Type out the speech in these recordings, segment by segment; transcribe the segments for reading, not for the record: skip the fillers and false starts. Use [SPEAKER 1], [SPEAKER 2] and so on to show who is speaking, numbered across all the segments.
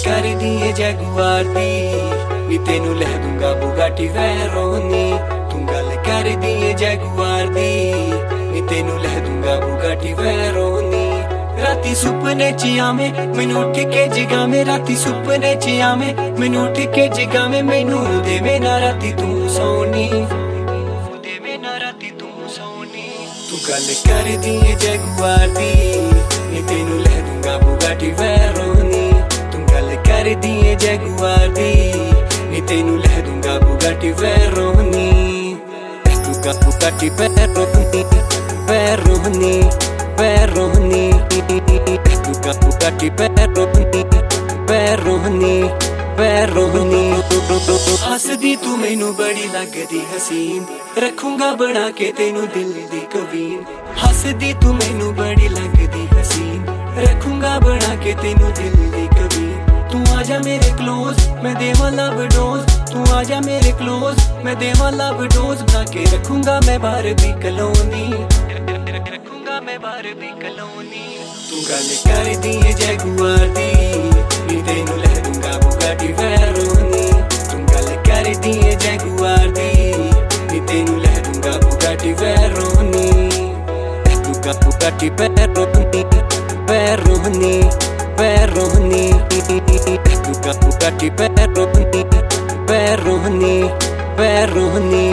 [SPEAKER 1] कर दिए जगुआर दी नी तेनू लै दूंगा बुगाटी वैरोनी तू गल कर दिए जगुआर दी नी तेनू लै दूंगा बुगाटी वैरोनी राती सुपने च आवे मैनू उठ के जगावे राती सुपने च आवे मैनू उठ के जगावे मैनू देवे ना राती तू सोनी देवे ना राती तू सोनी तू गल कर दिए जगुआर दी नी तेनू लै दूंगा बुगाटी वैरोनी तू गल कर दिए जगुआर दी नी तेनू लै दूंगा बुगाटी वैरोनी दूंगा बुगाटी वैरोनी वैरोनी वैरोनी दूंगा बुगाटी वैरोनी वैरोनी वैरोनी हसदी तू मैनू बड़ी लगदी हसीन रखूंगा बना के तेनू दिल दी कवीन हसदी तू मैनू बड़ी लगदी हसीन रखूंगा बना के तेनू दिल दी कवीन तू आजा मेरे क्लोज मैं देवा लव डोज तू आजा मेरे क्लोज मैं देवा लव डोज बना के रखूंगा मैं बाहर भी कलोनी रखूंगा मैं बाहर भी कलोनी तू गल कर दिए जगुआर दी नी तेनू लै दूंगा बुगाटी वैरोनी तू गल कर दिए जगुआर दी नी तेनू लै दूंगा बुगाटी वैरोनी दूंगा बुगाटी वैरोनी वैरोनी वैरोनी दूंगा बुगाटी वैरोनी वैरोनी वैरोनी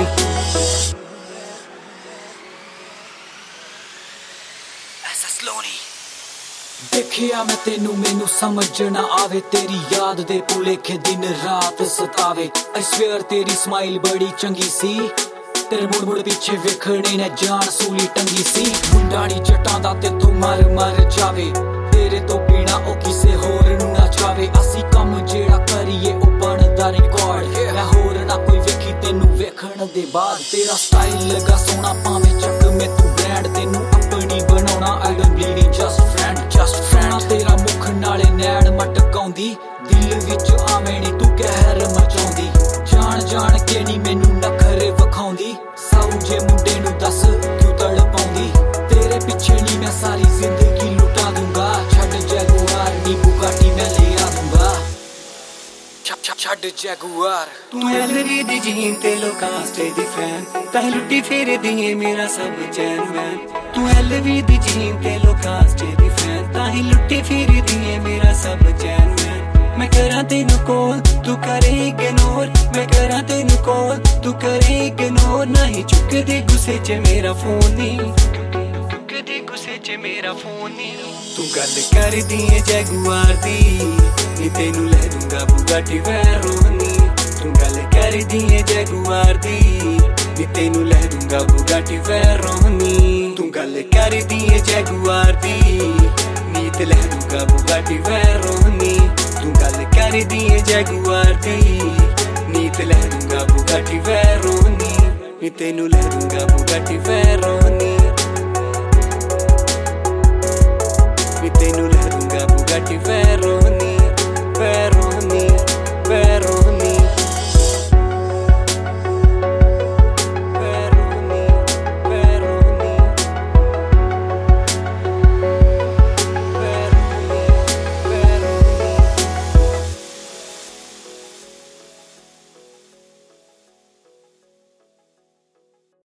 [SPEAKER 2] देखिया मैं तेनू मैनू समझ ना आवे तेरी याद दे भुलेखे दिन रात सतावे आई स्वेयर तेरी स्माइल बड़ी चंगी सी तेरे मुड़ मुड़ पीछे वेखने ने जान सूली टंगी सी मुंडा नी चटांदा ते तू मर मर जावे तेरे तो बिना ओ किसे होर नू ना चावे असी कम जेड़ा करिए ओ बनदा रिकॉर्ड मैं होर ना कोई वेखी तेनू वेखण दे बाद तेरा स्टाइल लगा सोना पावे चक में तू ब्रांड तेनू अपनी बनाउणा I don't believe in just friend तेरा मुख नाले नैण मटकाउंदी दिल विच आवे नी तू कहर मचाउंदी जान जान के नी मैनू नखरे वखाउंदी साऊ जे मुंडे नू दस क्यों तड़पाउंदी तेरे पीछे नी मैं सारी जिंदगी लुटा दूंगा छड्ड जगुआर नी बुगाटी मैं ले आ दूंगा छड्ड जगुआर
[SPEAKER 1] तू एलवी दी जीन ते लोकास्टे दी फैन ताही लुट्टी फेरे दिए मेरा सब चैन वैन तू एलवी दी जीन ते लोकास्टे दी फैन ताही लुट्टी फेरे दिए मेरा सब चैन वैन मैं करा तेनू कॉल तू करे इग्नोर मैं करा तेनू कॉल तू करे इग्नोर नहीं चुकदे गुस्से च मेरा फोन नी चुकदे गुस्से च मेरा फोन नी तू गल कर दिए जगुआर दी नी तेनू लै दूंगा बुगाटी वैरोनी तू गल कर दिए जगुआर दी नी तेनू लै दूंगा बुगाटी वैरोनी तू गल कर दिए जगुआर दी नी ते लै दूंगा बुगाटी वैरोनी तू गल कर दिए जगुआर दी नी ते लै दूंगा बुगाटी वैरोनी नी तेनू लै दूंगा बुगाटी वैरोनी नी तेनू लै दूंगा बुगाटी वैरोनी